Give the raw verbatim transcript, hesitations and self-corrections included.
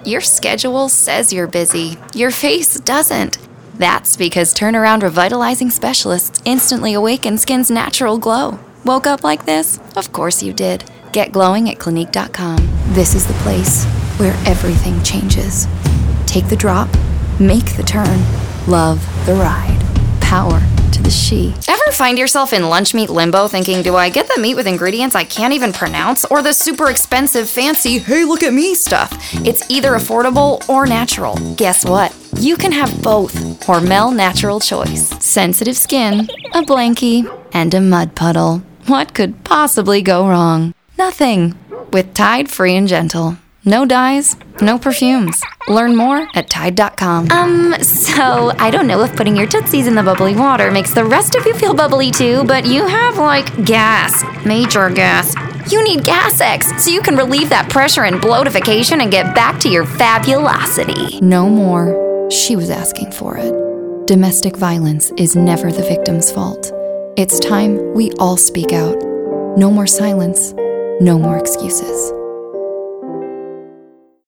Your schedule says you're busy. Your face doesn't. That's because Turnaround Revitalizing Specialists instantly awaken skin's natural glow. Woke up like this? Of course you did. Get glowing at Clinique dot com. This is the place where everything changes. Take the drop, make the turn, love the ride. Power to the she. Ever find yourself in lunch meat limbo thinking, do I get the meat with ingredients I can't even pronounce, or the super expensive fancy, hey look at me stuff? It's either affordable or natural. Guess what? You can have both. Hormel Natural Choice. Sensitive skin, a blankie, and a mud puddle. What could possibly go wrong? Nothing. With Tide Free and Gentle. No dyes, no perfumes. Learn more at Tide dot com. Um, so I don't know if putting your tootsies in the bubbly water makes the rest of you feel bubbly too, but you have, like, gas. Major gas. You need Gas-X so you can relieve that pressure and bloatification and get back to your fabulosity. No more. She was asking for it. Domestic violence is never the victim's fault. It's time we all speak out. No more silence. No more excuses.